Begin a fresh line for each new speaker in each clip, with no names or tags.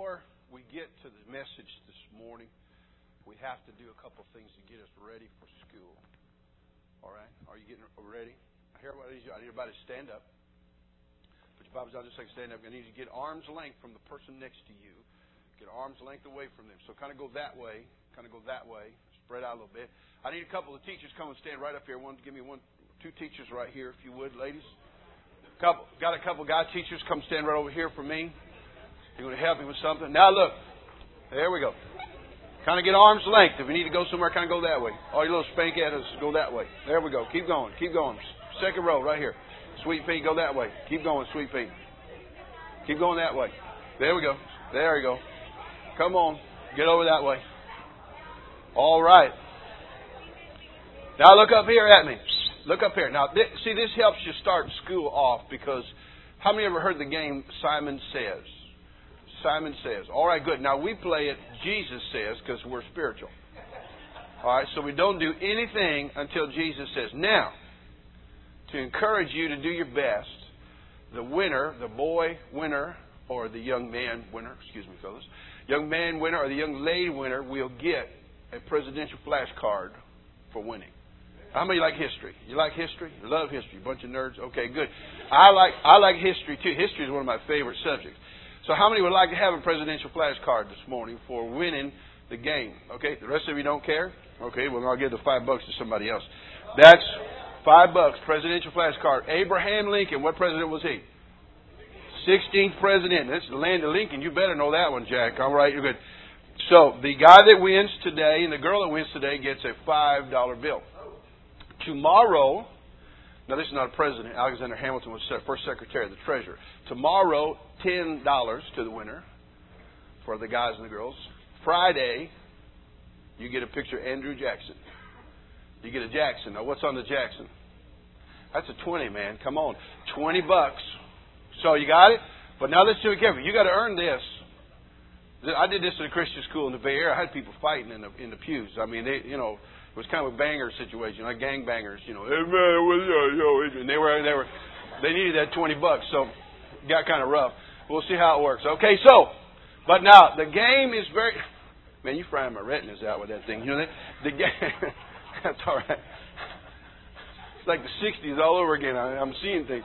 before we get to the message this morning, we have to do a couple of things to get us ready for school. All right? Are you getting ready? I hear what I need everybody to stand up. Put your Bibles down just like stand up. I need you to get arm's length from the person next to you. Get arm's length away from them. So kind of go that way. Kind of go that way. Spread out a little bit. I need a couple of teachers come and stand right up here. Two teachers right here, if you would, ladies. Got a couple guy teachers come stand right over here for me. You're going to help me with something. Now look. There we go. Kind of get arm's length. If you need to go somewhere, kind of go that way. All you little spank at us, go that way. There we go. Keep going. Keep going. Second row right here. Sweet Pea, go that way. Keep going, Sweet Pea. Keep going that way. There we go. There we go. Come on. Get over that way. All right. Now look up here at me. Look up here. Now, see, this helps you start school off because how many ever heard the game Simon Says? Simon Says. All right, good. Now, we play it Jesus Says because we're spiritual. All right, so we don't do anything until Jesus says. Now, to encourage you to do your best, the winner, the boy winner, or the young man winner, excuse me, fellas, young man winner or the young lady winner will get a presidential flashcard for winning. How many like history? You like history? You love history. Bunch of nerds? Okay, good. I like history too. History is one of my favorite subjects. So how many would like to have a presidential flashcard this morning for winning the game? Okay, the rest of you don't care? Okay, well, I'll give the $5 to somebody else. That's $5, presidential flashcard. Abraham Lincoln, what president was he? 16th president. That's the land of Lincoln. You better know that one, Jack. All right, you're good. So the guy that wins today and the girl that wins today gets a $5 bill. Tomorrow, now this is not a president. Alexander Hamilton was first secretary of the treasurer. Tomorrow, $10 to the winner for the guys and the girls. Friday, you get a picture of Andrew Jackson. You get a Jackson. Now, what's on the Jackson? That's a 20, man. Come on. $20. So you got it? But now let's do it carefully. You got to earn this. I did this in a Christian school in the Bay Area. I had people fighting in the pews. I mean, it was kind of a banger situation, like gangbangers, Hey man, and they needed that $20, so it got kind of rough. We'll see how it works. Okay, so, but now the game is very. Man, you frying my retinas out with that thing. You know that the game. That's all right. It's like the '60s all over again. I'm seeing things.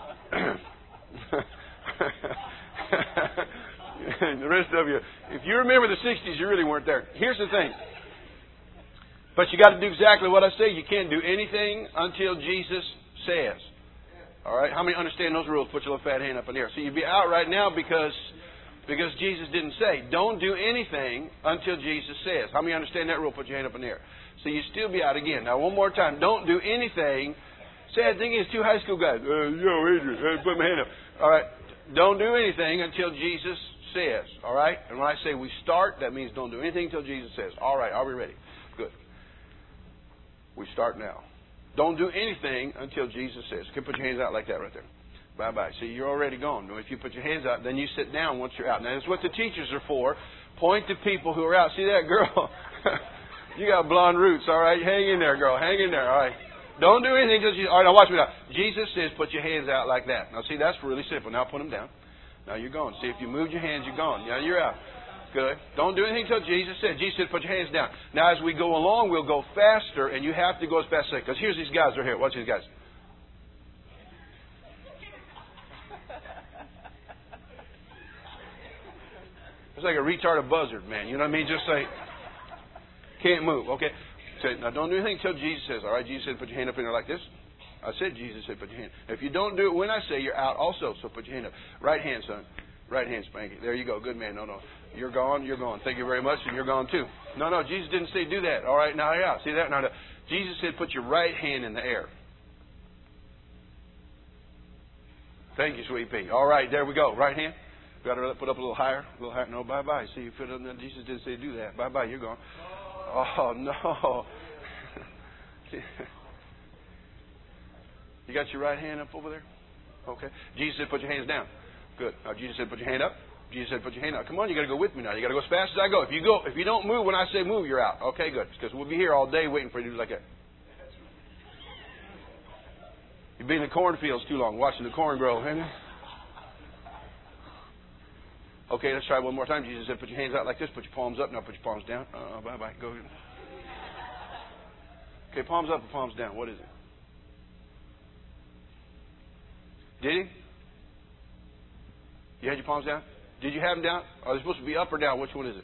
The rest of you, if you remember the '60s, you really weren't there. Here's the thing. But you got to do exactly what I say. You can't do anything until Jesus says. All right? How many understand those rules? Put your little fat hand up in the air. So you'd be out right now because Jesus didn't say. Don't do anything until Jesus says. How many understand that rule? Put your hand up in the air. So you still be out again. Now, one more time. Don't do anything. Sad thing is, two high school guys. Adrian, put my hand up. All right. Don't do anything until Jesus says. All right? And when I say we start, that means don't do anything until Jesus says. All right. Are we ready? Good. We start now. Don't do anything until Jesus says. You can put your hands out like that right there. Bye-bye. See, you're already gone. If you put your hands out, then you sit down once you're out. Now, that's what the teachers are for. Point to people who are out. See that girl? You got blonde roots, all right? Hang in there, girl. Hang in there, all right? Don't do anything until Jesus... All right, now watch me now. Jesus says put your hands out like that. Now, see, that's really simple. Now, put them down. Now, you're gone. See, if you moved your hands, you're gone. Now, you're out. Good. Don't do anything until Jesus said. Jesus said, put your hands down. Now, as we go along, we'll go faster, and you have to go as fast as I can. Because here's these guys right here. Watch these guys. It's like a retarded buzzard, man. You know what I mean? Just say, can't move. Okay. So, now, don't do anything until Jesus says. All right. Jesus said, put your hand up in there like this. I said, Jesus said, put your hand. If you don't do it when I say, you're out also. So put your hand up. Right hand, son. Right hand, spank it. There you go. Good man. No. You're gone. You're gone. Thank you very much. And you're gone too. No. Jesus didn't say do that. All right. Now you're out. See that? Now, Jesus said put your right hand in the air. Thank you, Sweet Pea. All right. There we go. Right hand. Got to put up a little higher. A little higher. No, bye-bye. See, you put it up there. Jesus didn't say do that. Bye-bye. You're gone. Oh, no. You got your right hand up over there? Okay. Jesus said put your hands down. Good. Now, Jesus said put your hand up. Jesus said put your hand up. Come on, you got to go with me now. You got to go as fast as I go. If you don't move when I say move, you're out. Okay, good. Because we'll be here all day waiting for you to do like that. You've been in the cornfields too long, watching the corn grow, haven't you? Okay, let's try one more time. Jesus said, put your hands out like this. Put your palms up. Now put your palms down. Bye-bye. Go ahead. Okay, palms up and palms down. What is it? Did he? You had your palms down? Did you have them down? Are they supposed to be up or down? Which one is it?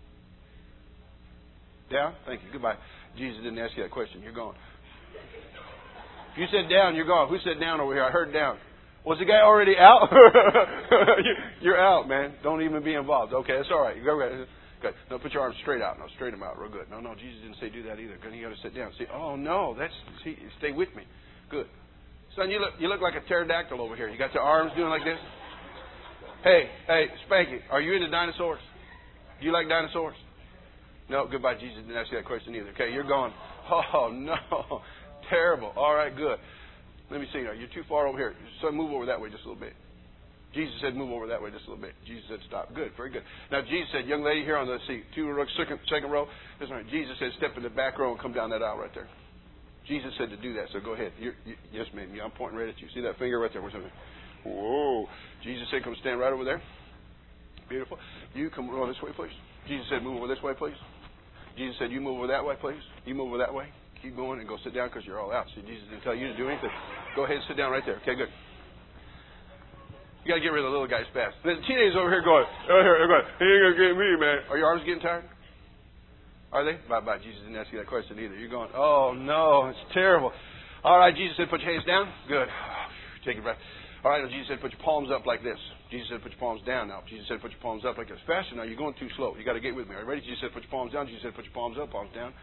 Down? Thank you. Goodbye. Jesus didn't ask you that question. You're gone. If you said down, you're gone. Who said down over here? I heard down. Was the guy already out? You're out, man. Don't even be involved. Okay, that's all right. You go ahead. Good. No, put your arms straight out. No, straight them out real good. No, Jesus didn't say do that either. You got to sit down. See, oh no, stay with me. Good. Son, you look like a pterodactyl over here. You got your arms doing like this. Hey, Spanky, are you into dinosaurs? Do you like dinosaurs? No, goodbye. Jesus didn't ask you that question either. Okay, you're going. Oh no, terrible. All right, good. Let me see. You're too far over here. Son, move over that way just a little bit. Jesus said, move over that way just a little bit. Jesus said, stop. Good, very good. Now, Jesus said, young lady here on the seat, second row. Listen, Jesus said, step in the back row and come down that aisle right there. Jesus said to do that, so go ahead. Yes, ma'am. I'm pointing right at you. See that finger right there? Whoa. Jesus said, come stand right over there. Beautiful. You come over this way, please. Jesus said, move over this way, please. Jesus said, you move over that way, please. You move over that way. Keep going and go sit down because you're all out. See, Jesus didn't tell you to do anything. Go ahead and sit down right there. Okay, good. You got to get rid of the little guys fast. The teenagers over here going, he ain't going to get me, man. Are your arms getting tired? Are they? Bye-bye. Jesus didn't ask you that question either. You're going, oh, no, it's terrible. All right, Jesus said, put your hands down. Good. Take a breath. All right, now Jesus said, put your palms up like this. Jesus said, put your palms down now. Jesus said, put your palms up like this. Faster now. You're going too slow. You got to get with me. Are you ready? Jesus said, put your palms down. Jesus said, put your palms up, palms down.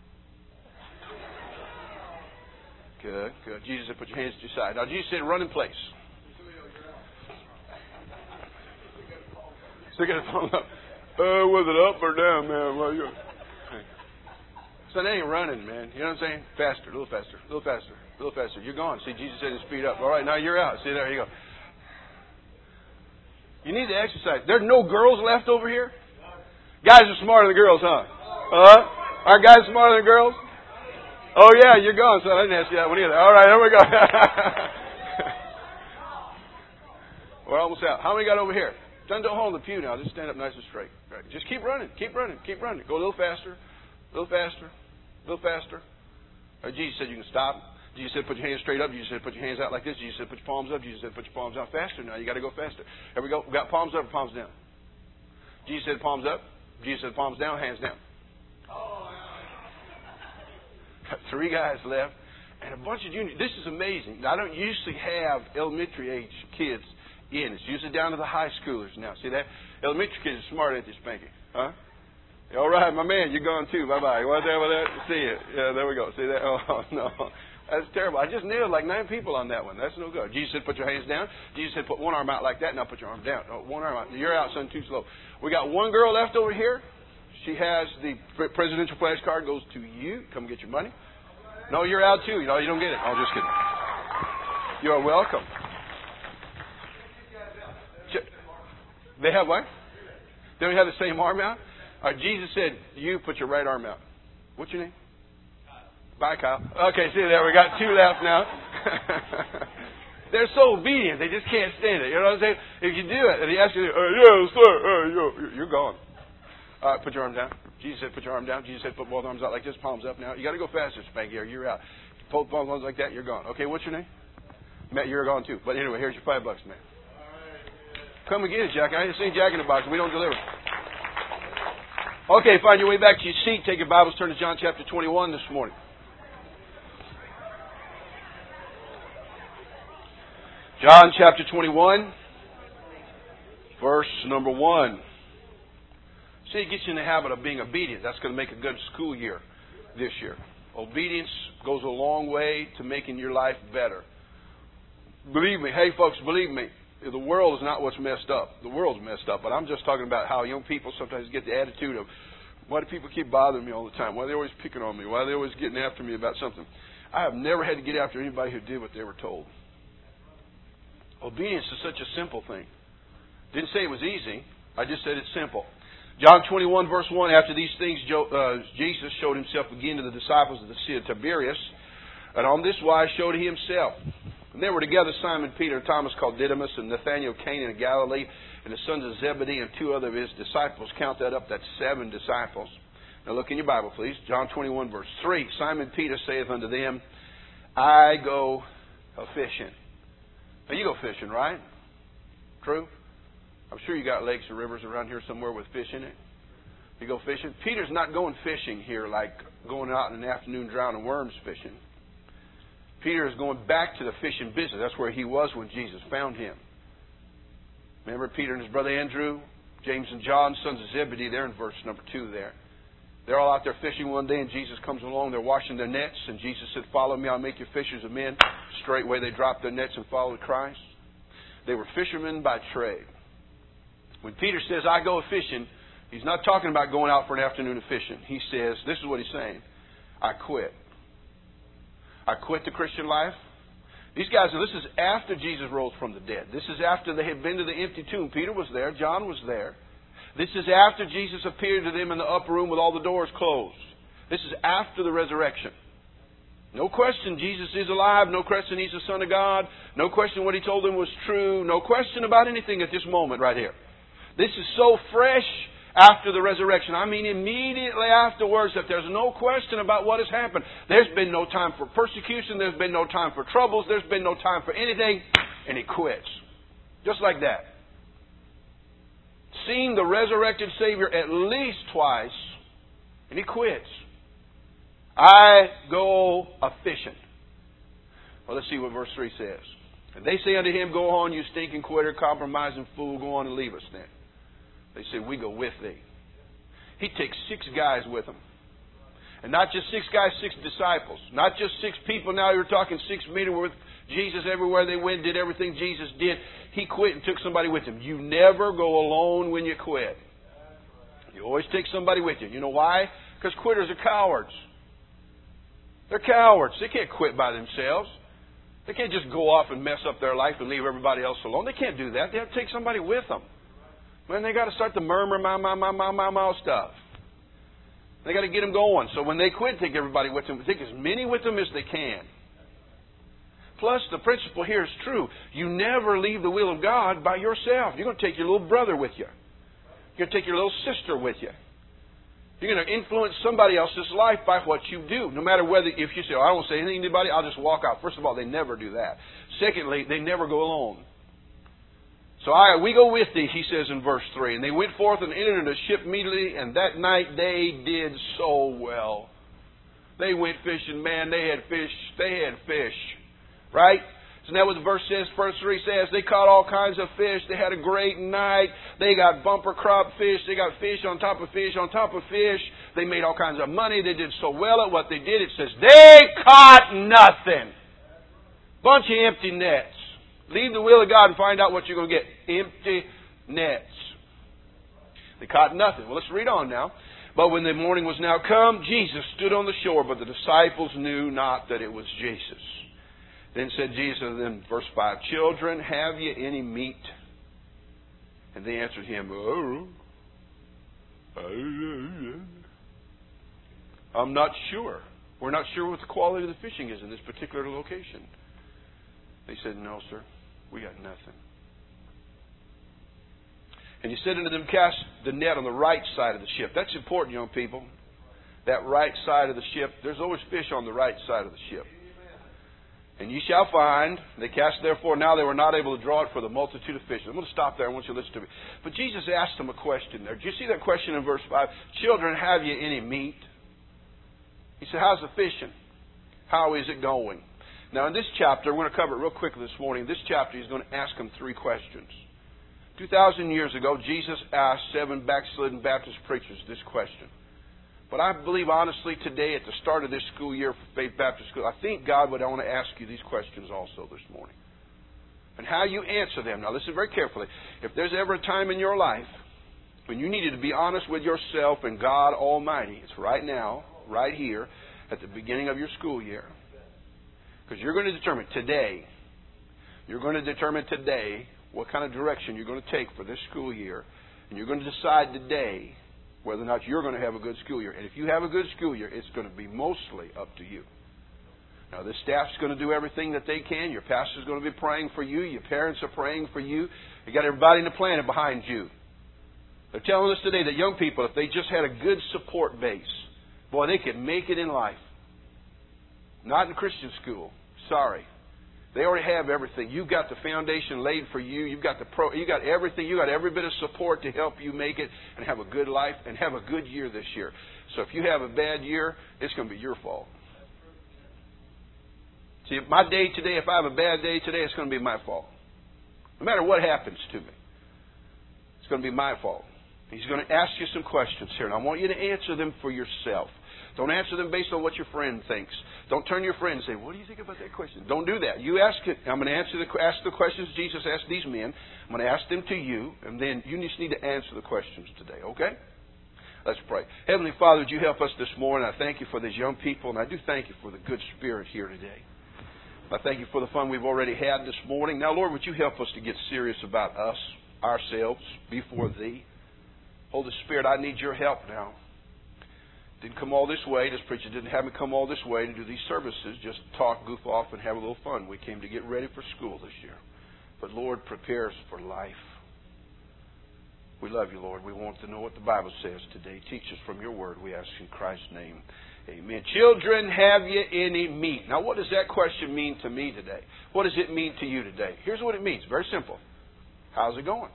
Good, good. Jesus said, put your hands to your side. Now, Jesus said, run in place. So get a palm up. Was it up or down, man? Well, so they ain't running, man. You know what I'm saying? Faster, a little faster, a little faster, a little faster. You're gone. See, Jesus said to speed up. All right, now you're out. See, there you go. You need to exercise. There's no girls left over here? Guys are smarter than girls, huh? Are guys smarter than girls? Oh, yeah, you're gone, son. I didn't ask you that one either. All right, here we go. We're almost out. How many got over here? Don't hold the pew now. Just stand up nice and straight. Right. Just keep running. Keep running. Keep running. Go a little faster. A little faster. A little faster. Jesus said you can stop. Jesus said put your hands straight up. Jesus said put your hands out like this. Jesus said put your palms up. Jesus said put your palms out faster. Now you got to go faster. Here we go. We got palms up or palms down. Jesus said palms up. Jesus said palms down, hands down. Got 3 guys left and a bunch of juniors. This is amazing. Now, I don't usually have elementary age kids in. It's usually down to the high schoolers now. See that? Elementary kids are smart at this, Spanky. Huh? All right, my man, you're gone too. Bye-bye. What's that with that? See it. Yeah, there we go. See that? Oh, no. That's terrible. I just nailed like 9 people on that one. That's no good. Jesus said, put your hands down. Jesus said, put one arm out like that. Now put your arm down. Oh, one arm out. You're out, son, too slow. We got one girl left over here. She has the presidential flash card. Goes to you. Come get your money. No, you're out too. No, you don't get it. Oh, just kidding. You are welcome. They have what? They don't have the same arm out? All right, Jesus said, you put your right arm out. What's your name? Bye, Kyle. Okay, see there, we got 2 left now. They're so obedient, they just can't stand it. You know what I'm saying? If you do it, and he asks you, yeah, sir, you're gone. All right, put your arm down. Jesus said, put your arm down. Jesus said, put both arms out like this, palms up now. You got to go faster, Spanky, or you're out. Both arms like that, you're gone. Okay, what's your name? Matt, you're gone too. But anyway, here's your $5, man. Come and get it, Jack. I ain't seen Jack in the box. We don't deliver. Okay, find your way back to your seat. Take your Bibles, turn to John chapter 21 this morning. John chapter 21, verse number 1. See, it gets you in the habit of being obedient. That's going to make a good school year this year. Obedience goes a long way to making your life better. Believe me. Hey, folks, believe me. The world is not what's messed up. The world's messed up. But I'm just talking about how young people sometimes get the attitude of, why do people keep bothering me all the time? Why are they always picking on me? Why are they always getting after me about something? I have never had to get after anybody who did what they were told. Obedience is such a simple thing. Didn't say it was easy. I just said it's simple. John 21, verse 1, after these things, Jesus showed himself again to the disciples of the Sea of Tiberias, and on this wise showed he himself. And there were together Simon Peter, Thomas called Didymus, and Nathanael of Cana of Galilee, and the sons of Zebedee, and 2 other of his disciples. Count that up, that's 7 disciples. Now look in your Bible, please. John 21, verse 3. Simon Peter saith unto them, I go a-fishing. Now you go fishing, right? True? I'm sure you got lakes or rivers around here somewhere with fish in it. You go fishing. Peter's not going fishing here like going out in the afternoon drowning worms fishing. Peter is going back to the fishing business. That's where he was when Jesus found him. Remember Peter and his brother Andrew, James and John, sons of Zebedee, they're in verse number 2 there. They're all out there fishing one day, and Jesus comes along. They're washing their nets, and Jesus said, follow me, I'll make you fishers of men. Straightway they dropped their nets and followed Christ. They were fishermen by trade. When Peter says, I go fishing, he's not talking about going out for an afternoon of fishing. He says, this is what he's saying, I quit. I quit the Christian life. These guys, this is after Jesus rose from the dead. This is after they had been to the empty tomb. Peter was there. John was there. This is after Jesus appeared to them in the upper room with all the doors closed. This is after the resurrection. No question Jesus is alive. No question He's the Son of God. No question what He told them was true. No question about anything at this moment right here. This is so fresh after the resurrection. I mean immediately afterwards that there's no question about what has happened. There's been no time for persecution. There's been no time for troubles. There's been no time for anything. And He quits. Just like that. Seen the resurrected Savior at least twice. And He quits. I go a-fishing. Well, let's see what verse 3 says. And they say unto him, go on, you stinking quitter, compromising fool, go on and leave us then. They say, we go with thee. He takes 6 guys with him. And not just 6 guys, 6 disciples. Not just 6 people. Now you're talking 6 meters with Jesus everywhere they went, did everything Jesus did. He quit and took somebody with him. You never go alone when you quit. You always take somebody with you. You know why? Because quitters are cowards. They're cowards. They can't quit by themselves. They can't just go off and mess up their life and leave everybody else alone. They can't do that. They have to take somebody with them. Man, they got to start the murmur, my stuff. They got to get them going. So when they quit, take everybody with them. Take as many with them as they can. Plus, the principle here is true. You never leave the will of God by yourself. You're going to take your little brother with you. You're going to take your little sister with you. You're going to influence somebody else's life by what you do. No matter whether, if you say, I won't say anything to anybody, I'll just walk out. First of all, they never do that. Secondly, they never go alone. So we go with thee, he says in verse 3. And they went forth and entered into the ship immediately, and that night they did so well. They went fishing, man. They had fish. They had fish. Right? Isn't that what the verse says? Verse 3 says, they caught all kinds of fish. They had a great night. They got bumper crop fish. They got fish on top of fish on top of fish. They made all kinds of money. They did so well at what they did. It says, they caught nothing. Bunch of empty nets. Leave the will of God and find out what you're going to get. Empty nets. They caught nothing. Well, let's read on now. But when the morning was now come, Jesus stood on the shore, but the disciples knew not that it was Jesus. Then said Jesus to them, verse 5, children, have ye any meat? And they answered him, I'm not sure. We're not sure what the quality of the fishing is in this particular location. They said, no, sir, we got nothing. And he said unto them, cast the net on the right side of the ship. That's important, young people. That right side of the ship. There's always fish on the right side of the ship. And ye shall find, they cast therefore, now they were not able to draw it for the multitude of fish. I'm going to stop there. I want you to listen to me. But Jesus asked them a question there. Do you see that question in verse 5? Children, have ye any meat? He said, how's the fishing? How is it going? Now in this chapter, we're going to cover it real quickly this morning. In this chapter, he's going to ask them 3 questions. 2,000 years ago, Jesus asked 7 backslidden Baptist preachers this question. But I believe honestly today at the start of this school year for Faith Baptist School, I think God would want to ask you these questions also this morning. And how you answer them. Now listen very carefully. If there's ever a time in your life when you needed to be honest with yourself and God Almighty, it's right now, right here, at the beginning of your school year. Because you're going to determine today, what kind of direction you're going to take for this school year. And you're going to decide today whether or not you're going to have a good school year. And if you have a good school year, it's going to be mostly up to you. Now, this staff's going to do everything that they can. Your pastor's going to be praying for you. Your parents are praying for you. You got everybody in the planet behind you. They're telling us today that young people, if they just had a good support base, boy, they could make it in life. Not in Christian school. Sorry. They already have everything. You've got the foundation laid for you. You've got you got everything. You got every bit of support to help you make it and have a good life and have a good year this year. So if you have a bad year, it's going to be your fault. See, my day today, if I have a bad day today, it's going to be my fault. No matter what happens to me, it's going to be my fault. He's going to ask you some questions here, and I want you to answer them for yourself. Don't answer them based on what your friend thinks. Don't turn to your friend and say, "What do you think about that question?" Don't do that. You ask it. I'm going to ask the questions Jesus asked these men. I'm going to ask them to you, and then you just need to answer the questions today, okay? Let's pray. Heavenly Father, would you help us this morning? I thank you for these young people, and I do thank you for the good spirit here today. I thank you for the fun we've already had this morning. Now, Lord, would you help us to get serious about us, ourselves, before Thee? Holy Spirit, I need your help now. Didn't come all this way. This preacher didn't have me come all this way to do these services, just talk, goof off, and have a little fun. We came to get ready for school this year. But, Lord, prepare us for life. We love you, Lord. We want to know what the Bible says today. Teach us from your word, we ask in Christ's name. Amen. Children, have you any meat? Now, what does that question mean to me today? What does it mean to you today? Here's what it means. Very simple. How's it going?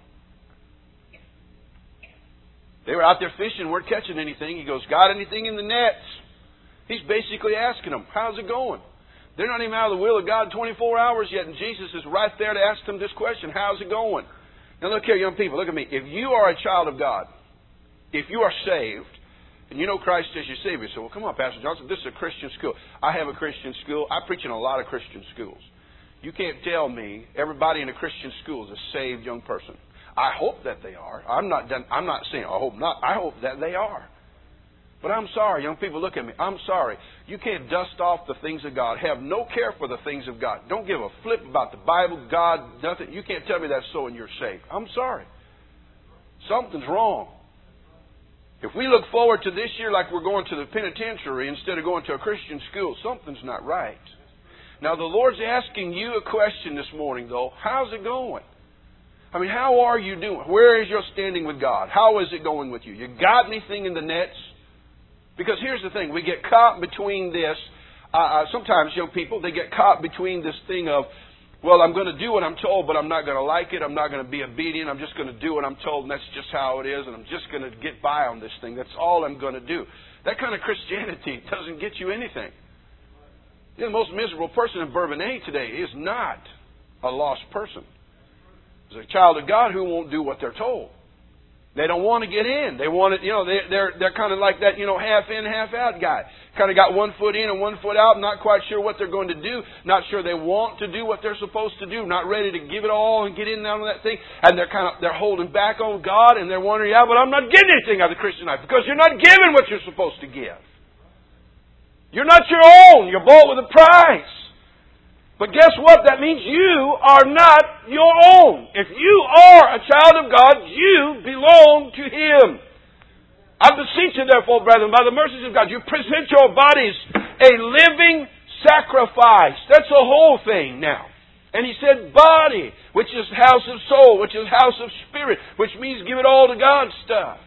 They were out there fishing, weren't catching anything. He goes, "Got anything in the nets?" He's basically asking them, how's it going? They're not even out of the will of God 24 hours yet, and Jesus is right there to ask them this question, how's it going? Now look here, young people, look at me. If you are a child of God, if you are saved, and you know Christ as your Savior, so, well, come on, Pastor Johnson, this is a Christian school. I have a Christian school. I preach in a lot of Christian schools. You can't tell me everybody in a Christian school is a saved young person. I hope that they are. I'm not saying I hope not. I hope that they are. But I'm sorry, young people, look at me. I'm sorry. You can't dust off the things of God. Have no care for the things of God. Don't give a flip about the Bible, God, nothing. You can't tell me that's so and you're saved. I'm sorry. Something's wrong. If we look forward to this year like we're going to the penitentiary instead of going to a Christian school, something's not right. Now, the Lord's asking you a question this morning, though. How's it going? I mean, how are you doing? Where is your standing with God? How is it going with you? You got anything in the nets? Because here's the thing. We get caught between this. Sometimes young people, they get caught between this thing of, well, I'm going to do what I'm told, but I'm not going to like it. I'm not going to be obedient. I'm just going to do what I'm told, and that's just how it is, and I'm just going to get by on this thing. That's all I'm going to do. That kind of Christianity doesn't get you anything. You know, the most miserable person in Bourbonnais today is not a lost person. It's a child of God who won't do what they're told. They don't want to get in. They want it, they're kind of like that, half in, half out guy. Kind of got one foot in and one foot out, not quite sure what they're going to do, not sure they want to do what they're supposed to do, not ready to give it all and get in on that thing, and they're holding back on God, and they're wondering, but I'm not getting anything out of the Christian life because you're not giving what you're supposed to give. You're not your own. You're bought with a price. But guess what? That means you are not your own. If you are a child of God, you belong to Him. I beseech you, therefore, brethren, by the mercies of God, you present your bodies a living sacrifice. That's the whole thing now. And He said body, which is house of soul, which is house of spirit, which means give it all to God stuff.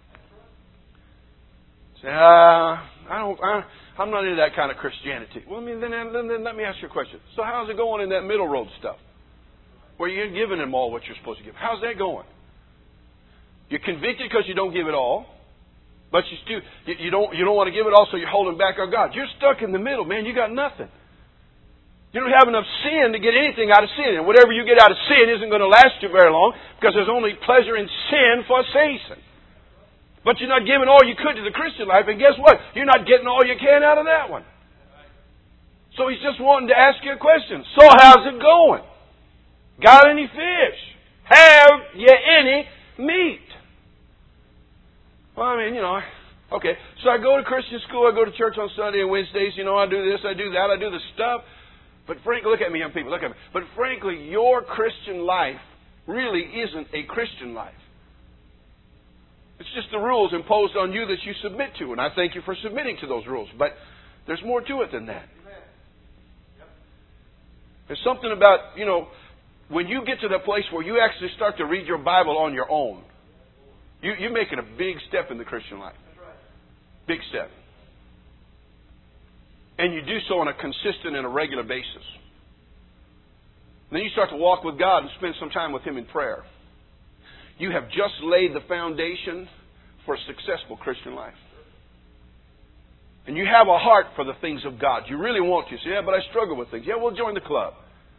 Say, I'm not into that kind of Christianity. Well, then let me ask you a question. So how's it going in that middle road stuff? Where you're giving them all what you're supposed to give. How's that going? You're convicted because you don't give it all. But you don't want to give it all, so you're holding back on God. You're stuck in the middle, man. You got nothing. You don't have enough sin to get anything out of sin. And whatever you get out of sin isn't going to last you very long because there's only pleasure in sin for Satan. But you're not giving all you could to the Christian life, and guess what? You're not getting all you can out of that one. So He's just wanting to ask you a question. So how's it going? Got any fish? Have you any meat? Well, I mean, okay. So I go to Christian school, I go to church on Sunday and Wednesdays, I do this, I do that, I do the stuff. But frankly, look at me, young people, look at me. But frankly, your Christian life really isn't a Christian life. It's just the rules imposed on you that you submit to. And I thank you for submitting to those rules. But there's more to it than that. There's something about, when you get to the place where you actually start to read your Bible on your own, you're making a big step in the Christian life. Big step. And you do so on a consistent and a regular basis. And then you start to walk with God and spend some time with Him in prayer. You have just laid the foundation for a successful Christian life. And you have a heart for the things of God. You really want to. You say, yeah, but I struggle with things. Yeah, well, join the club.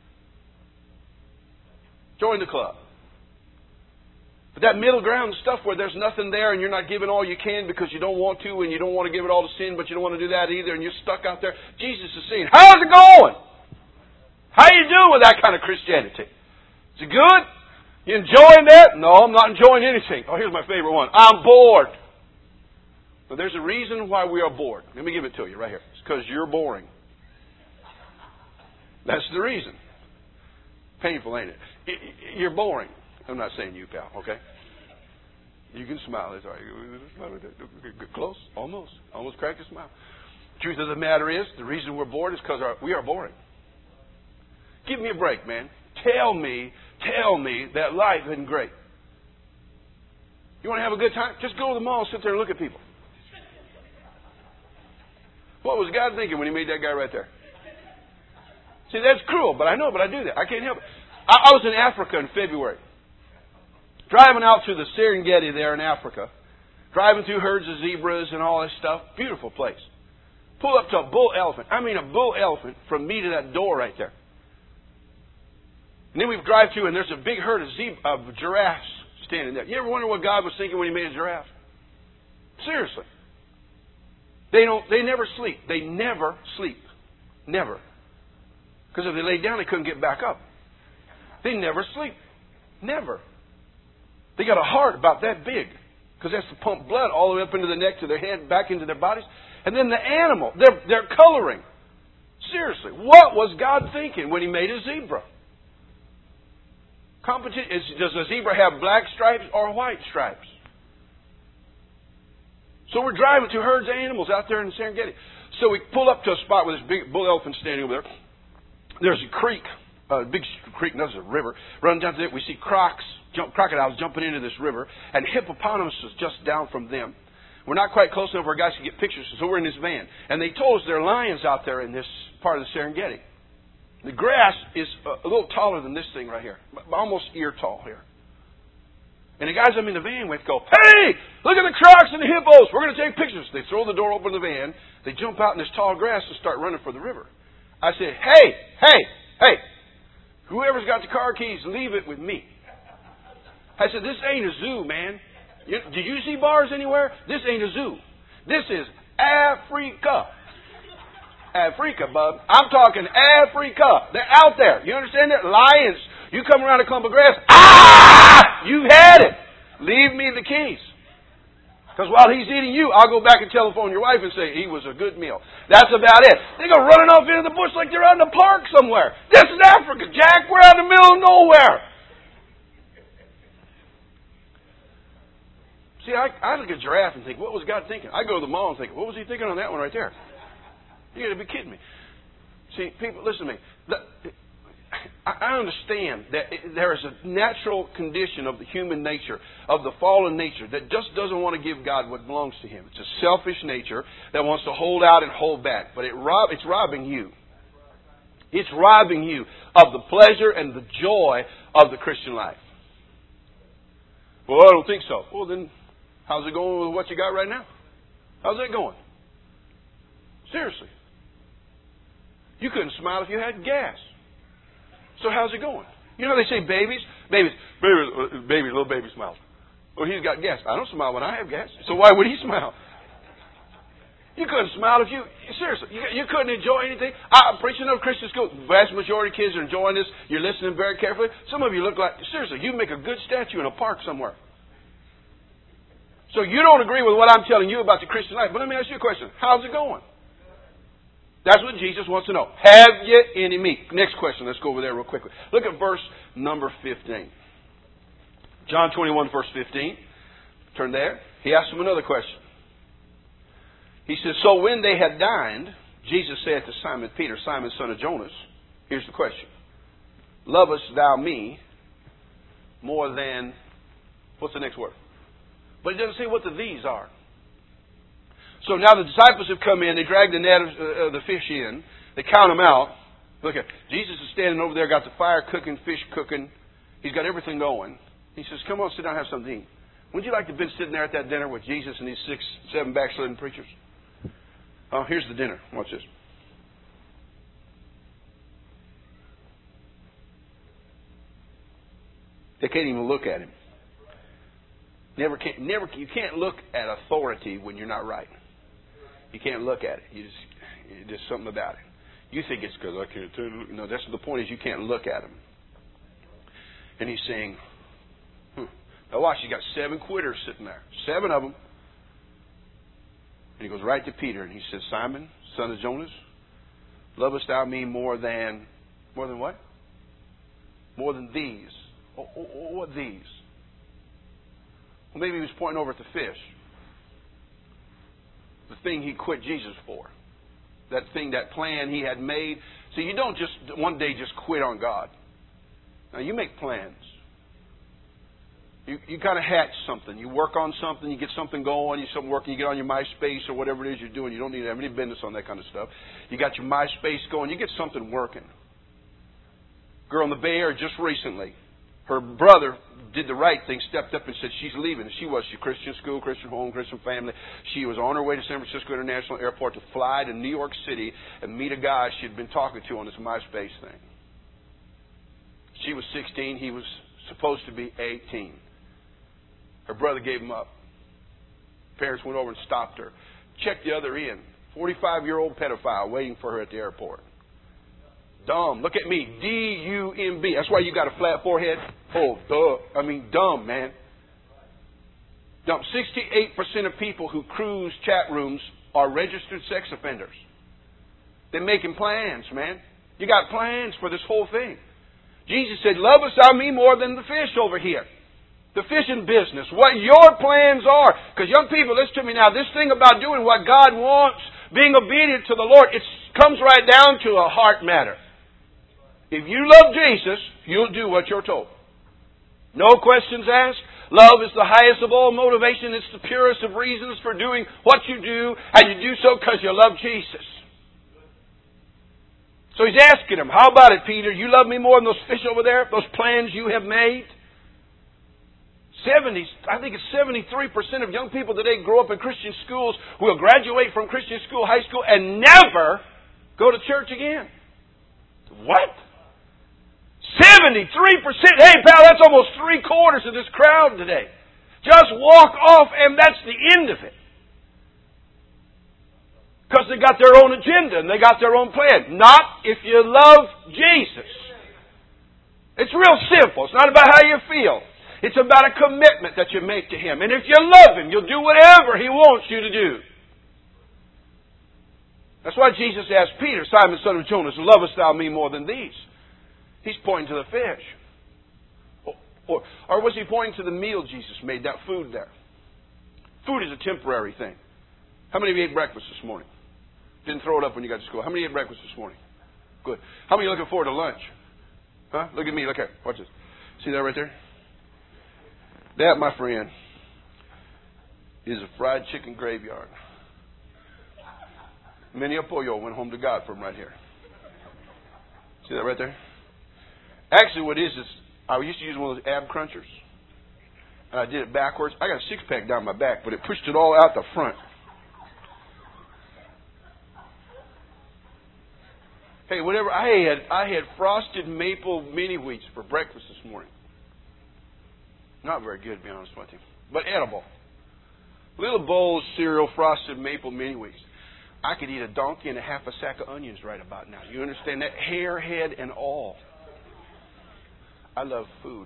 Join the club. But that middle ground stuff where there's nothing there and you're not giving all you can because you don't want to and you don't want to give it all to sin, but you don't want to do that either and you're stuck out there. Jesus is saying, how's it going? How you doing with that kind of Christianity? Is it good? You enjoying that? No, I'm not enjoying anything. Oh, here's my favorite one. I'm bored. But there's a reason why we are bored. Let me give it to you right here. It's because you're boring. That's the reason. Painful, ain't it? You're boring. I'm not saying you, pal, okay? You can smile. It's all right. Close. Almost. Almost crack a smile. Truth of the matter is, the reason we're bored is because we are boring. Give me a break, man. Tell me that life isn't great. You want to have a good time? Just go to the mall and sit there and look at people. What was God thinking when He made that guy right there? See, that's cruel, but I know, but I do that. I can't help it. I was in Africa in February. Driving out to the Serengeti there in Africa. Driving through herds of zebras and all this stuff. Beautiful place. Pull up to a bull elephant. I mean a bull elephant from me to that door right there. And then we drive through and there's a big herd of giraffes standing there. You ever wonder what God was thinking when He made a giraffe? Seriously. They never sleep. They never sleep. Never. Because if they laid down, they couldn't get back up. They never sleep. Never. They got a heart about that big. Because that's to pump blood all the way up into the neck to their head, back into their bodies. And then the animal, they're coloring. Seriously. What was God thinking when He made a zebra? Does a zebra have black stripes or white stripes? So we're driving through herds of animals out there in the Serengeti. So we pull up to a spot with this big bull elephant standing over there. There's a creek, a big creek, no, there's a river. Running down to it, we see crocodiles jumping into this river, and hippopotamuses just down from them. We're not quite close enough where guys can get pictures, so we're in this van. And they told us there are lions out there in this part of the Serengeti. The grass is a little taller than this thing right here, almost ear tall here. And the guys I'm in the van with go, hey, look at the crocs and the hippos. We're going to take pictures. They throw the door open to the van. They jump out in this tall grass and start running for the river. I said, hey, whoever's got the car keys, leave it with me. I said, this ain't a zoo, man. Did you see bars anywhere? This ain't a zoo. This is Africa. Africa, bub. I'm talking Africa. They're out there. You understand that? Lions. You come around a clump of grass. Ah! You've had it. Leave me the keys. Because while he's eating you, I'll go back and telephone your wife and say, he was a good meal. That's about it. They go running off into the bush like they're out in the park somewhere. This is Africa, Jack. We're out in the middle of nowhere. See, I look at a giraffe and think, what was God thinking? I go to the mall and think, what was He thinking on that one right there? You got to be kidding me. See, people, listen to me. I understand that there is a natural condition of the human nature, of the fallen nature, that just doesn't want to give God what belongs to Him. It's a selfish nature that wants to hold out and hold back. But it's robbing you. It's robbing you of the pleasure and the joy of the Christian life. Well, I don't think so. Well, then, how's it going with what you got right now? How's that going? Seriously. You couldn't smile if you had gas. So how's it going? You know they say little baby smiles. Well, he's got gas. I don't smile when I have gas. So why would he smile? You couldn't smile if seriously, you couldn't enjoy anything. I'm preaching of Christian school. The vast majority of kids are enjoying this. You're listening very carefully. Some of you look like, seriously, you make a good statue in a park somewhere. So you don't agree with what I'm telling you about the Christian life. But let me ask you a question. How's it going? That's what Jesus wants to know. Have you any meat? Next question. Let's go over there real quickly. Look at verse number 15. John 21, verse 15. Turn there. He asks him another question. He says, so when they had dined, Jesus said to Simon Peter, Simon, son of Jonas, Here's the question. Lovest thou me more than, what's the next word? But it doesn't say what the these are. So now the disciples have come in, they drag the net of the fish in, they count them out. Look at Jesus is standing over there, got the fire cooking, fish cooking. He's got everything going. He says, come on, sit down and have something to eat. Wouldn't you like to have been sitting there at that dinner with Jesus and these 6, 7 backslidden preachers? Oh, here's the dinner. Watch this. They can't even look at him. You can't look at authority when you're not right. You can't look at it. There's something about it. You think it's because I can't turn. No, that's the point is you can't look at him. And he's saying, now watch, you got 7 quitters sitting there. 7 of them. And he goes right to Peter and he says, Simon, son of Jonas, lovest thou me more than what? More than these. What these? Well, maybe he was pointing over at the fish. The thing he quit Jesus for. That thing, that plan he had made. So you don't just one day just quit on God. Now you make plans. You kind of hatch something. You work on something, you get something going, you something working, you get on your MySpace or whatever it is you're doing. You don't need to have any business on that kind of stuff. You got your MySpace going, you get something working. Girl in the Bay Area just recently, her brother did the right thing, stepped up and said she's leaving. She Christian school, Christian home, Christian family. She was on her way to San Francisco International Airport to fly to New York City and meet a guy she had been talking to on this MySpace thing. She was 16. He was supposed to be 18. Her brother gave him up. Parents went over and stopped her. Checked the other end. 45-year-old pedophile waiting for her at the airport. Dumb. Look at me. D-U-M-B. That's why you got a flat forehead. Oh, duh. Dumb, man. Dumb. 68% of people who cruise chat rooms are registered sex offenders. They're making plans, man. You got plans for this whole thing. Jesus said, lovest thou me more than the fish over here. The fishing business. What your plans are. Because young people, listen to me now. This thing about doing what God wants, being obedient to the Lord, it comes right down to a heart matter. If you love Jesus, you'll do what you're told. No questions asked. Love is the highest of all motivation. It's the purest of reasons for doing what you do. And you do so because you love Jesus. So he's asking him, how about it, Peter? You love me more than those fish over there? Those plans you have made? I think it's 73% of young people today grow up in Christian schools who will graduate from Christian school, high school, and never go to church again. What? 73%? Hey, pal, that's almost 3/4 of this crowd today. Just walk off and that's the end of it. Because they got their own agenda and they got their own plan. Not if you love Jesus. It's real simple. It's not about how you feel. It's about a commitment that you make to Him. And if you love Him, you'll do whatever He wants you to do. That's why Jesus asked Peter, Simon, son of Jonas, lovest thou me more than these? He's pointing to the fish. Or was He pointing to the meal Jesus made, that food there? Food is a temporary thing. How many of you ate breakfast this morning? Didn't throw it up when you got to school. How many ate breakfast this morning? Good. How many are looking forward to lunch? Huh? Look at me. Look here. Watch this. See that right there? That, my friend, is a fried chicken graveyard. Many a pollo went home to God from right here. See that right there? Actually, what it is I used to use one of those ab crunchers. And I did it backwards. I got a six-pack down my back, but it pushed it all out the front. Hey, whatever. I had frosted maple mini wheats for breakfast this morning. Not very good, to be honest with you. But edible. Little bowl of cereal, frosted maple mini wheats. I could eat a donkey and a half a sack of onions right about now. You understand that? Hair, head, and all. I love food.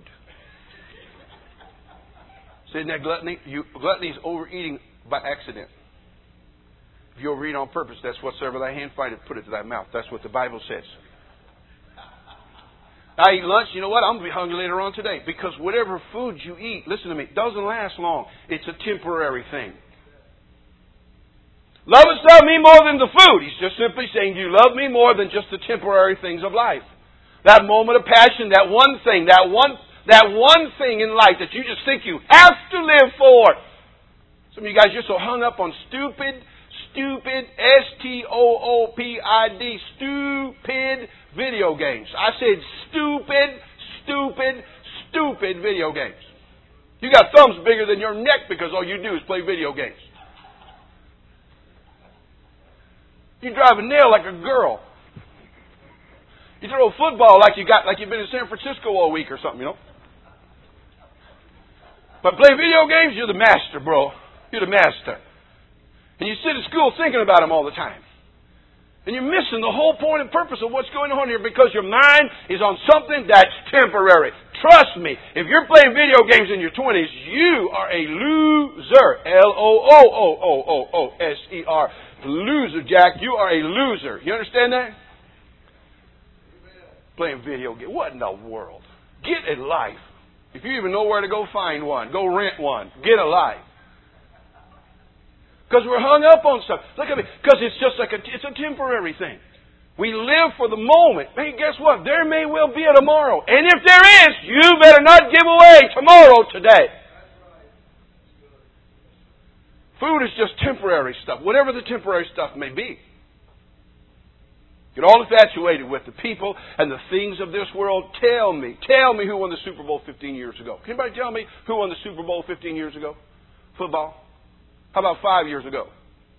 See, isn't that gluttony? Gluttony is overeating by accident. If you overeat on purpose, that's whatsoever thy hand findeth, put it to thy mouth. That's what the Bible says. I eat lunch, you know what? I'm going to be hungry later on today. Because whatever food you eat, listen to me, doesn't last long. It's a temporary thing. Lovest thou me more than the food? He's just simply saying, do you love me more than just the temporary things of life? That moment of passion, that one thing, that one thing in life that you just think you have to live for. Some of you guys, you're so hung up on stupid, S-T-O-O-P-I-D, stupid video games. I said stupid video games. You got thumbs bigger than your neck because all you do is play video games. You drive a nail like a girl. You throw a football like you've been in San Francisco all week or something, you know. But play video games, you're the master, bro. You're the master. And you sit at school thinking about them all the time. And you're missing the whole point and purpose of what's going on here because your mind is on something that's temporary. Trust me, if you're playing video games in your 20s, you are a loser. L-O-O-O-O-O-S-E-R. Loser, Jack. You are a loser. You understand that? Playing video games. What in the world? Get a life. If you even know where to go find one, go rent one. Get a life. Because we're hung up on stuff. Look at me. Because it's just like it's a temporary thing. We live for the moment. Hey, guess what? There may well be a tomorrow. And if there is, you better not give away tomorrow today. Food is just temporary stuff, whatever the temporary stuff may be. Get all infatuated with the people and the things of this world. Tell me who won the Super Bowl 15 years ago. Can anybody tell me who won the Super Bowl 15 years ago? Football? How about 5 years ago?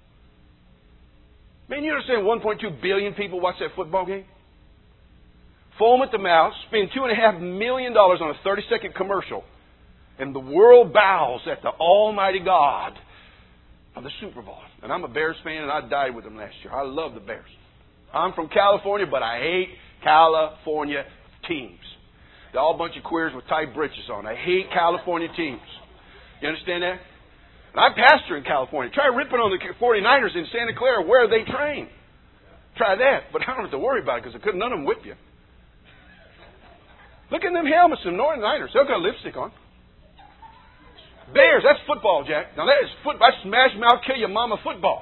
Man, you understand 1.2 billion people watch that football game? Foam at the mouth, spend $2.5 million on a 30-second commercial, and the world bows at the Almighty God of the Super Bowl. And I'm a Bears fan, and I died with them last year. I love the Bears. I'm from California, but I hate California teams. They're all a bunch of queers with tight britches on. I hate California teams. You understand that? And I pastor in California. Try ripping on the 49ers in Santa Clara where they train. Try that. But I don't have to worry about it because none of them whip you. Look at them helmets, them 49ers. They've got lipstick on. Bears, that's football, Jack. Now that is football. That's smash mouth, kill your mama football.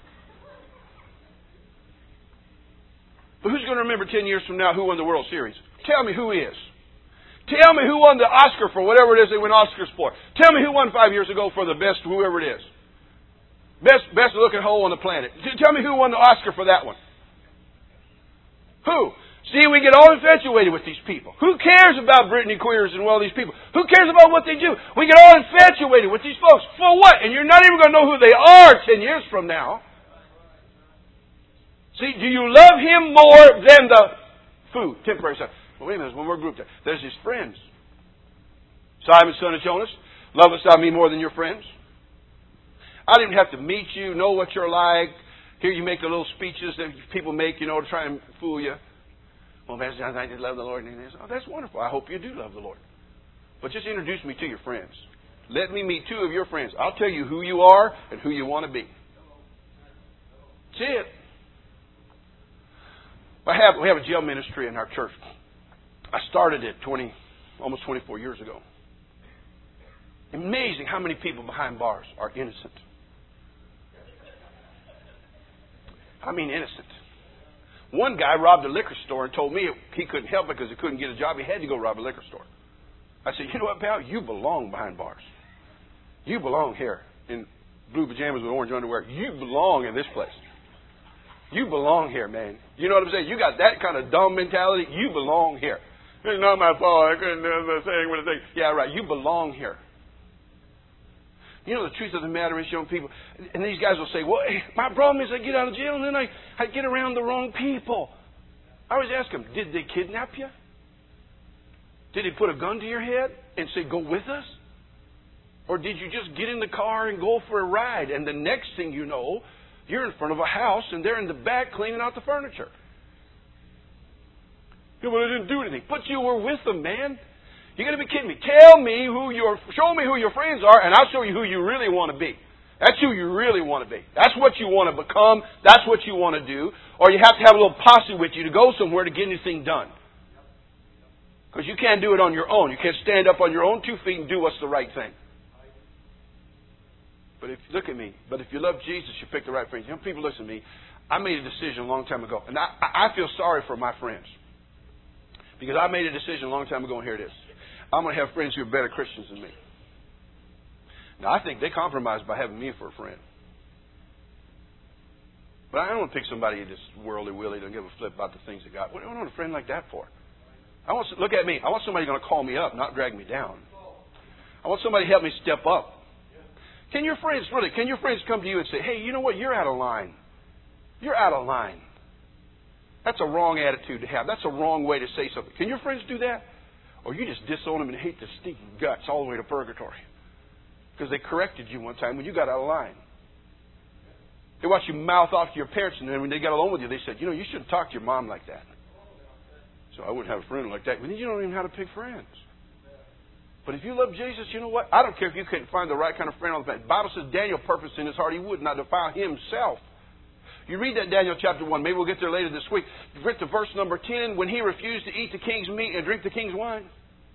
But who's going to remember 10 years from now who won the World Series? Tell me who is. Tell me who won the Oscar for whatever it is they win Oscars for. Tell me who won 5 years ago for the best, whoever it is. Best looking hole on the planet. Tell me who won the Oscar for that one. Who? See, we get all infatuated with these people. Who cares about Britney Spears and all these people? Who cares about what they do? We get all infatuated with these folks. For what? And you're not even going to know who they are 10 years from now. See, do you love him more than the food? Temporary stuff. Well, wait a minute, when we're grouped there. There's his friends. Simon, son of Jonas, lovest thou me more than your friends? I didn't have to meet you, know what you're like. Here you make the little speeches that people make, to try and fool you. Well, Pastor John, I did love the Lord. Oh, that's wonderful. I hope you do love the Lord. But just introduce me to your friends. Let me meet two of your friends. I'll tell you who you are and who you want to be. That's it. We have a jail ministry in our church. I started it almost 24 years ago. Amazing how many people behind bars are innocent. I mean innocent. One guy robbed a liquor store and told me he couldn't help it because he couldn't get a job. He had to go rob a liquor store. I said, you know what, pal? You belong behind bars. You belong here in blue pajamas with orange underwear. You belong in this place. You belong here, man. You know what I'm saying? You got that kind of dumb mentality. You belong here. It's not my fault. I couldn't do the thing with the thing. Yeah, right. You belong here. You know, the truth of the matter is, young people, and these guys will say, well, my problem is I get out of jail and then I get around the wrong people. I always ask them, did they kidnap you? Did they put a gun to your head and say, go with us? Or did you just get in the car and go for a ride? And the next thing you know, you're in front of a house and they're in the back cleaning out the furniture. Yeah, well, I didn't do anything. But you were with them, man. You're going to be kidding me. Show me who your friends are, and I'll show you who you really want to be. That's who you really want to be. That's what you want to become. That's what you want to do. Or you have to have a little posse with you to go somewhere to get anything done. Because you can't do it on your own. You can't stand up on your own 2 feet and do what's the right thing. But if look at me. But if you love Jesus, you pick the right friends. You know, people listen to me. I made a decision a long time ago, and I feel sorry for my friends because I made a decision a long time ago, and here it is. I'm going to have friends who are better Christians than me. Now, I think they compromised by having me for a friend. But I don't want to pick somebody who just worldly willy, don't give a flip about the things of God. What do I want a friend like that for? Look at me. I want somebody going to call me up, not drag me down. I want somebody to help me step up. Can your friends come to you and say, hey, you know what? You're out of line. You're out of line. That's a wrong attitude to have. That's a wrong way to say something. Can your friends do that? Or you just disown them and hate the stinking guts all the way to purgatory? Because they corrected you one time when you got out of line. They watched you mouth off to your parents, and then when they got along with you, they said, you know, you shouldn't talk to your mom like that. So I wouldn't have a friend like that. But then you don't even know how to pick friends. But if you love Jesus, you know what? I don't care if you couldn't find the right kind of friend on the planet. The Bible says Daniel purposed in his heart he would not defile himself. You read that Daniel chapter 1. Maybe we'll get there later this week. Get to verse number 10. When he refused to eat the king's meat and drink the king's wine.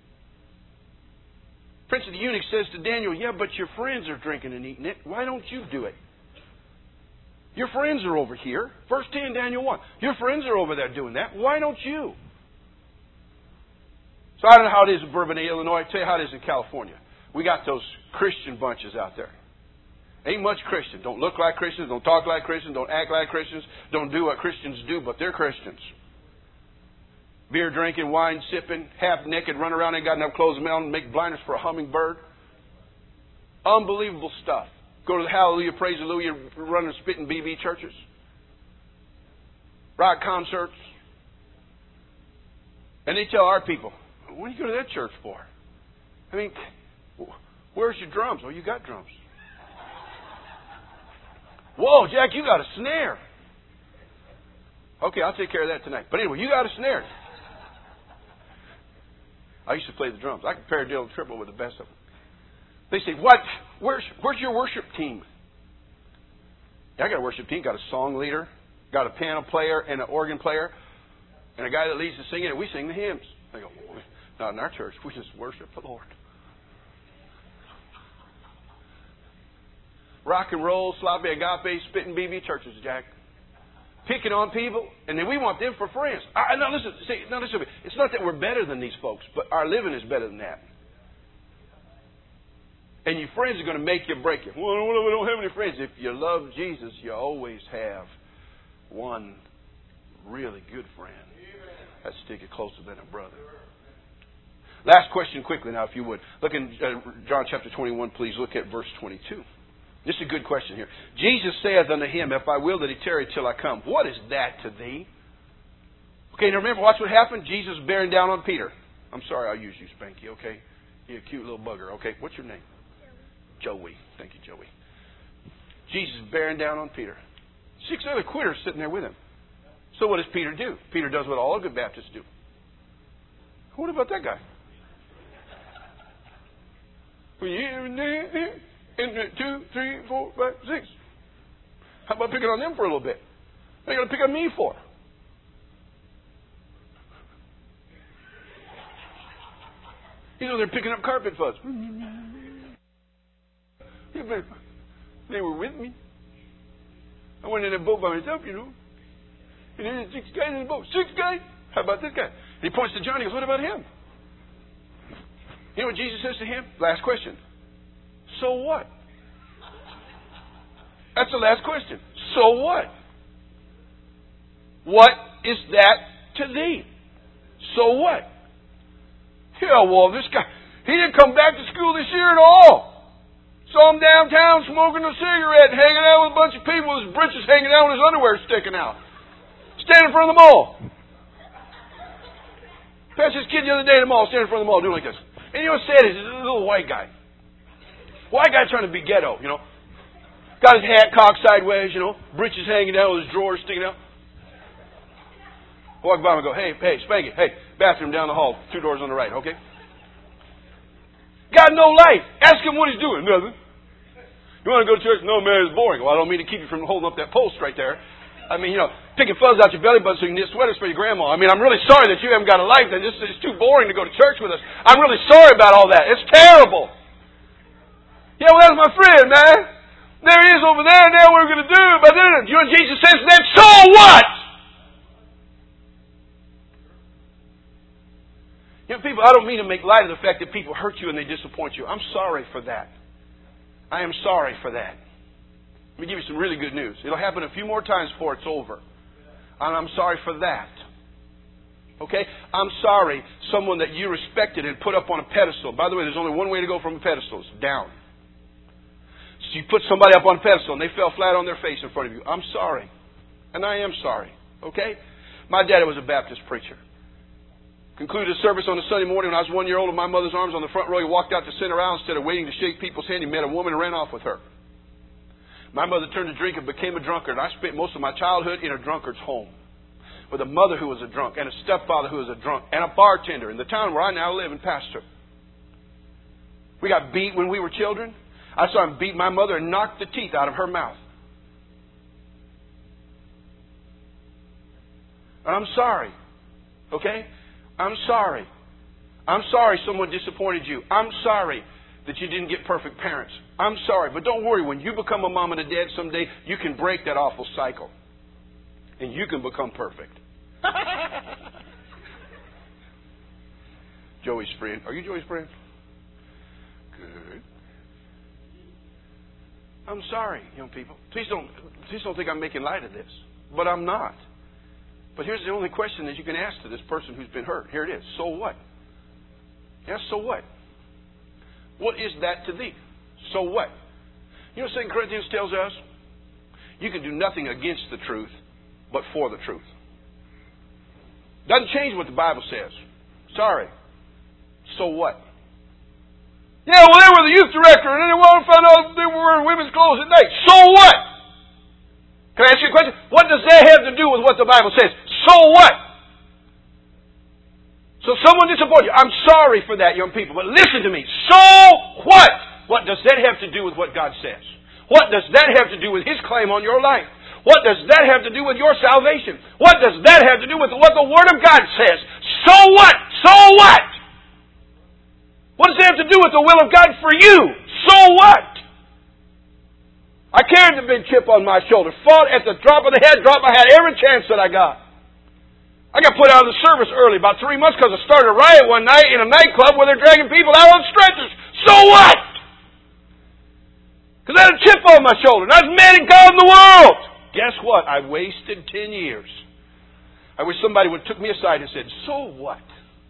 Prince of the eunuchs says to Daniel, yeah, but your friends are drinking and eating it. Why don't you do it? Your friends are over here. Verse 10, Daniel 1. Your friends are over there doing that. Why don't you? So I don't know how it is in Bourbonnais, Illinois. I'll tell you how it is in California. We got those Christian bunches out there. Ain't much Christian. Don't look like Christians. Don't talk like Christians. Don't act like Christians. Don't do what Christians do, but they're Christians. Beer drinking, wine sipping, half naked, run around, ain't got enough clothes to make blinders for a hummingbird. Unbelievable stuff. Go to the Hallelujah, Praise Hallelujah, running spitting BB churches. Rock concerts. And they tell our people, what do you go to that church for? I mean, where's your drums? Oh, you got drums. Whoa, Jack, you got a snare. Okay, I'll take care of that tonight. But anyway, you got a snare. I used to play the drums. I could paradiddle and triple with the best of them. They say, what? Where's your worship team? Yeah, I got a worship team. Got a song leader, got a piano player and an organ player, and a guy that leads the singing, and we sing the hymns. They go, not in our church. We just worship the Lord. Rock and roll, sloppy agape, spitting BB churches, Jack. Picking on people, and then we want them for friends. Now listen. It's not that we're better than these folks, but our living is better than that. And your friends are going to make you break you. Well, we don't have any friends. If you love Jesus, you always have one really good friend that stick you closer than a brother. Last question quickly now, if you would. Look in John chapter 21, please. Look at verse 22. This is a good question here. Jesus saith unto him, if I will that he tarry till I come, what is that to thee? Okay, now remember, watch what happened. Jesus bearing down on Peter. I'm sorry, I'll use you, Spanky, okay? You're a cute little bugger, okay? What's your name? Joey. Thank you, Joey. Jesus bearing down on Peter. 6 other quitters sitting there with him. So what does Peter do? Peter does what all good Baptists do. What about that guy? 2, 3, 4, 5, 6. How about picking on them for a little bit? What are you going to pick on me for? You know, they're picking up carpet fuzz. They were with me. I went in a boat by myself, you know. And then there's 6 guys in the boat. 6 guys? How about this guy? And he points to John. He goes, what about him? You know what Jesus says to him? Last question. So what? That's the last question. So what? What is that to thee? So what? Yeah, well, this guy, he didn't come back to school this year at all. Saw him downtown smoking a cigarette, hanging out with a bunch of people, his britches hanging out, with his underwear sticking out. Standing in front of the mall. Passed this kid the other day at the mall, standing in front of the mall, doing like this. And you know what's sad is, he's a little white guy. White guy trying to be ghetto, you know. Got his hat cocked sideways, you know. Britches hanging down with his drawers sticking out. Walk by him and go, hey, Spanky, hey, bathroom down the hall, 2 doors on the right, okay? Got no life. Ask him what he's doing. Nothing. You want to go to church? No, man, it's boring. Well, I don't mean to keep you from holding up that post right there. I mean, you know, picking fuzz out your belly button so you can knit sweaters for your grandma. I mean, I'm really sorry that you haven't got a life. That it's too boring to go to church with us. I'm really sorry about all that. It's terrible. Yeah, well, that's my friend, man. There he is over there, now what we're going to do. But then, you know, Jesus says that, so what? You know, people, I don't mean to make light of the fact that people hurt you and they disappoint you. I'm sorry for that. I am sorry for that. Let me give you some really good news. It'll happen a few more times before it's over. And I'm sorry for that. Okay? I'm sorry someone that you respected and put up on a pedestal. By the way, there's only one way to go from a pedestal. It's down. So you put somebody up on a pedestal and they fell flat on their face in front of you. I'm sorry. And I am sorry. Okay? My daddy was a Baptist preacher. Concluded a service on a Sunday morning when I was 1 year old in my mother's arms on the front row. He walked out to center aisle. Instead of waiting to shake people's hand, he met a woman and ran off with her. My mother turned to drink and became a drunkard. I spent most of my childhood in a drunkard's home with a mother who was a drunk and a stepfather who was a drunk and a bartender in the town where I now live and pastor. We got beat when we were children. I saw him beat my mother and knock the teeth out of her mouth. And I'm sorry. Okay? I'm sorry. I'm sorry someone disappointed you. I'm sorry that you didn't get perfect parents. I'm sorry. But don't worry. When you become a mom and a dad someday, you can break that awful cycle. And you can become perfect. Joey's friend. Are you Joey's friend? Good. I'm sorry, young people. Please don't think I'm making light of this. But I'm not. But here's the only question that you can ask to this person who's been hurt. Here it is. So what? Yes, so what? What is that to thee? So what? You know what 2 Corinthians tells us? You can do nothing against the truth, but for the truth. Doesn't change what the Bible says. Sorry. So what? Yeah, well, they were the youth director, and then they wanted to find out they were wearing women's clothes at night. So what? Can I ask you a question? What does that have to do with what the Bible says? So what? So someone disappointed you. I'm sorry for that, young people. But listen to me. So what? What does that have to do with what God says? What does that have to do with His claim on your life? What does that have to do with your salvation? What does that have to do with what the Word of God says? So what? So what? What does that have to do with the will of God for you? So what? I carried the big chip on my shoulder, fought at the drop of the head, dropped my hat every chance that I got. I got put out of the service early, about 3 months, because I started a riot one night in a nightclub where they're dragging people out on stretchers. So what? Because I had a chip on my shoulder, and I was mad at God in the world. Guess what? I wasted 10 years. I wish somebody would have took me aside and said, so what?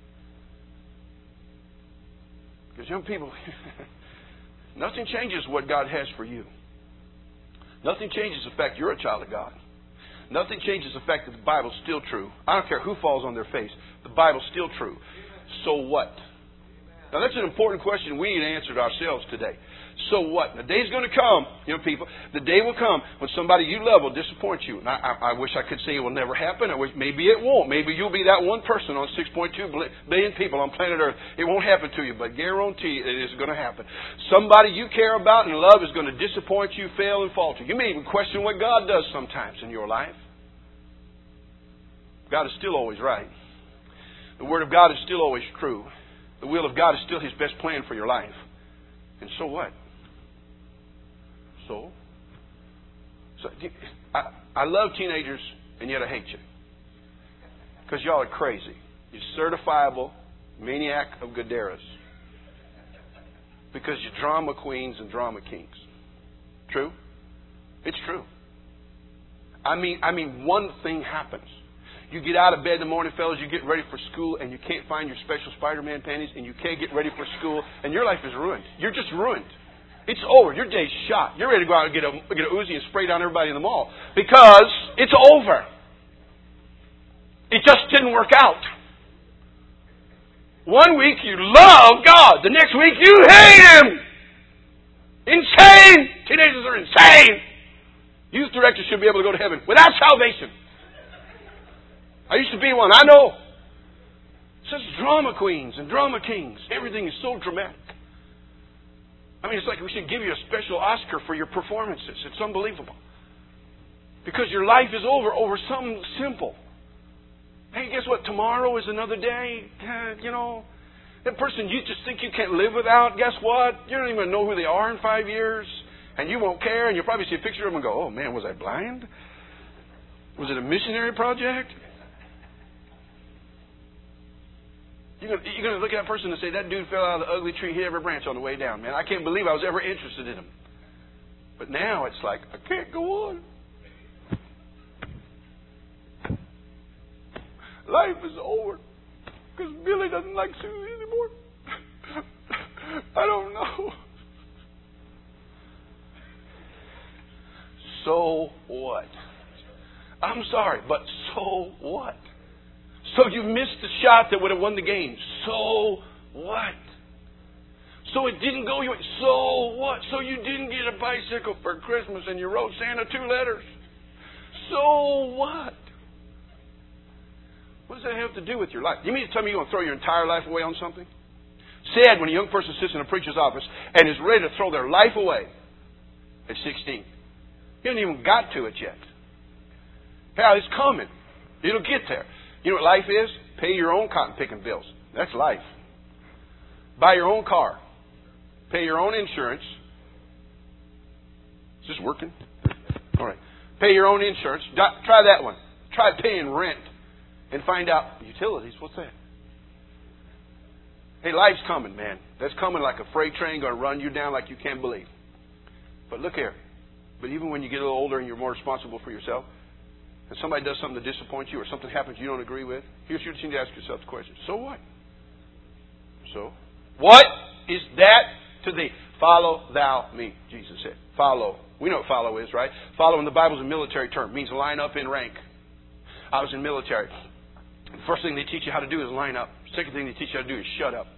Because young people, nothing changes what God has for you. Nothing changes the fact you're a child of God. Nothing changes the fact that the Bible's still true. I don't care who falls on their face. The Bible's still true. So what? Now that's an important question we need to answer to ourselves today. So what? The day's going to come, young people. The day will come when somebody you love will disappoint you. And I wish I could say it will never happen. I wish maybe it won't. Maybe you'll be that one person on 6.2 billion people on planet Earth. It won't happen to you, but guarantee it is going to happen. Somebody you care about and love is going to disappoint you, fail, and falter. You may even question what God does sometimes in your life. God is still always right. The Word of God is still always true. The will of God is still His best plan for your life. And so what? So I love teenagers, and yet I hate you. Because y'all are crazy. You're certifiable maniac of Gaddaras. Because you're drama queens and drama kings. True? It's true. I mean, one thing happens. You get out of bed in the morning, fellas, you get ready for school, and you can't find your special Spider-Man panties, and you can't get ready for school, and your life is ruined. You're just ruined. It's over. Your day's shot. You're ready to go out and get a Uzi and spray down everybody in the mall. Because it's over. It just didn't work out. One week you love God. The next week you hate Him. Insane. Teenagers are insane. Youth directors should be able to go to heaven without salvation. I used to be one. I know. Such drama queens and drama kings. Everything is so dramatic. I mean, it's like we should give you a special Oscar for your performances. It's unbelievable. Because your life is over something simple. Hey, guess what? Tomorrow is another day. That person you just think you can't live without, guess what? You don't even know who they are in 5 years. And you won't care, and you'll probably see a picture of them and go, oh, man, was I blind? Was it a missionary project? You're going to look at that person and say, that dude fell out of the ugly tree, hit every branch on the way down. Man, I can't believe I was ever interested in him. But now it's like, I can't go on. Life is over because Billy doesn't like Susie anymore. I don't know. So what? I'm sorry, but so what? So you missed the shot that would have won the game. So what? So it didn't go your way. So what? So you didn't get a bicycle for Christmas and you wrote Santa 2 letters. So what? What does that have to do with your life? You mean to tell me you're going to throw your entire life away on something? Sad when a young person sits in a preacher's office and is ready to throw their life away at 16. He hasn't even got to it yet. Pal, it's coming. It'll get there. You know what life is? Pay your own cotton picking bills. That's life. Buy your own car. Pay your own insurance. Is this working? All right. Pay your own insurance. Try that one. Try paying rent. And find out, utilities, what's that? Hey, life's coming, man. That's coming like a freight train going to run you down like you can't believe. But look here. But even when you get a little older and you're more responsible for yourself, and somebody does something to disappoint you or something happens you don't agree with, here's what you need to ask yourself the question. So what? So? What is that to thee? Follow thou me, Jesus said. Follow. We know what follow is, right? Follow in the Bible is a military term. It means line up in rank. I was in military. The first thing they teach you how to do is line up. Second thing they teach you how to do is shut up.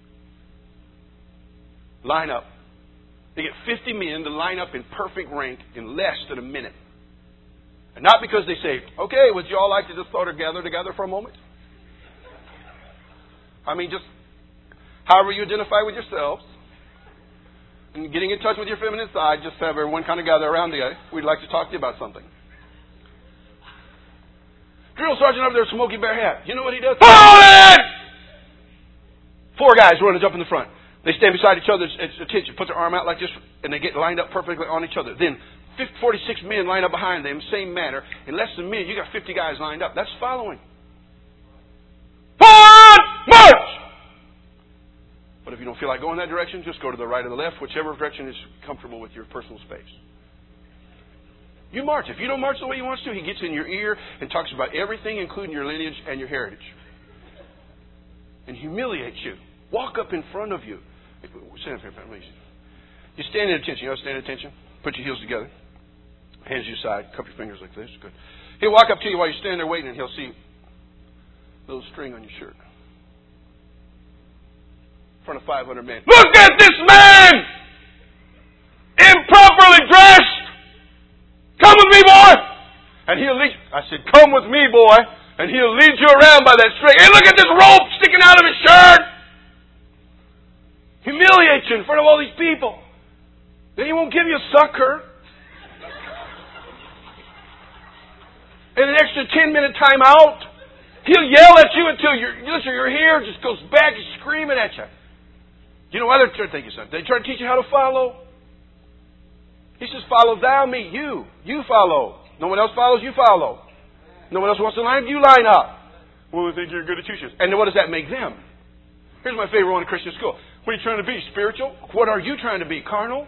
Line up. They get 50 men to line up in perfect rank in less than a minute. And not because they say, okay, would you all like to just sort of gather together for a moment? I mean, just however you identify with yourselves. And getting in touch with your feminine side, just have everyone kind of gather around together. We'd like to talk to you about something. Drill sergeant over there, smoky bear hat. You know what he does? Fall in! 4 guys running up in the front. They stand beside each other's attention, put their arm out like this, and they get lined up perfectly on each other. Then 46 men line up behind them, same manner. In less than a minute, you got 50 guys lined up. That's following. Forward, march! But if you don't feel like going that direction, just go to the right or the left, whichever direction is comfortable with your personal space. You march. If you don't march the way he wants to, he gets in your ear and talks about everything, including your lineage and your heritage. And humiliates you. Walk up in front of you. Stand up here, please. You stand at attention. You know, stand at attention. Put your heels together. Hands to your side. Cup your fingers like this. Good. He'll walk up to you while you're standing there waiting, and he'll see a little string on your shirt. In front of 500 men. Look at this man! Improperly dressed! Come with me, boy! And he'll lead you. I said, come with me, boy. And he'll lead you around by that string. Hey, look at this rope sticking out of his shirt! Humiliate you in front of all these people. Then he won't give you a sucker. And an extra 10-minute time out. He'll yell at you until your hair just goes back and screaming at you. You know why they're trying to take you something? They try to teach you how to follow. He says, follow thou me, you. You follow. No one else follows, you follow. No one else wants to line up, you line up. Well, they think you're good at teachers. And then what does that make them? Here's my favorite one in Christian school. What are you trying to be? Spiritual? What are you trying to be? Carnal?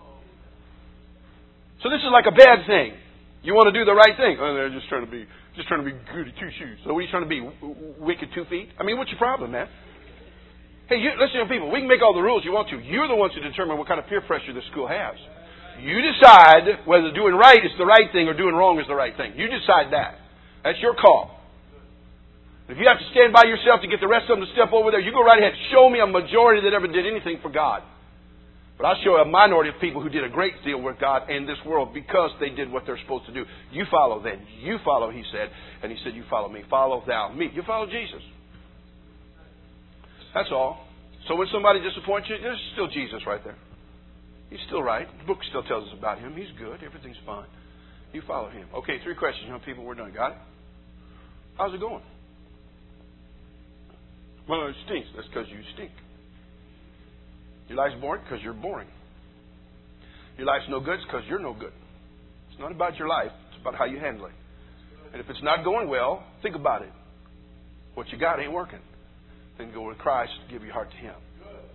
So this is like a bad thing. You want to do the right thing. Oh, they're just trying to be good at 2 shoes. So what are you trying to be? Wicked 2 feet? I mean, what's your problem, man? Hey, listen to people. We can make all the rules you want to. You're the ones who determine what kind of peer pressure this school has. You decide whether doing right is the right thing or doing wrong is the right thing. You decide that. That's your call. If you have to stand by yourself to get the rest of them to step over there, you go right ahead. Show me a majority that ever did anything for God. But I'll show you a minority of people who did a great deal with God in this world because they did what they're supposed to do. You follow then. You follow, he said. And he said, you follow me. Follow thou me. You follow Jesus. That's all. So when somebody disappoints you, there's still Jesus right there. He's still right. The book still tells us about him. He's good. Everything's fine. You follow him. Okay, 3 questions, young people. We're done. Got it? How's it going? Well, it stinks. That's because you stink. Your life's boring because you're boring. Your life's no good, it's because you're no good. It's not about your life. It's about how you handle it. And if it's not going well, think about it. What you got ain't working. Then go with Christ, give your heart to Him.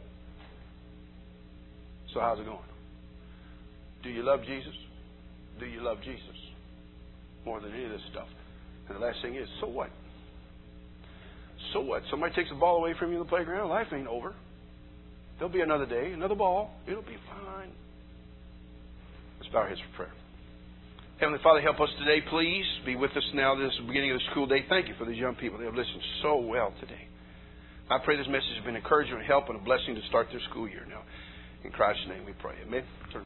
So how's it going? Do you love Jesus? Do you love Jesus more than any of this stuff? And the last thing is, so what? So what? Somebody takes the ball away from you in the playground. Life ain't over. There'll be another day, another ball. It'll be fine. Let's bow our heads for prayer. Heavenly Father, help us today, please. Be with us now. This is the beginning of the school day. Thank you for these young people. They have listened so well today. I pray this message has been encouragement and help and a blessing to start their school year now. In Christ's name we pray. Amen.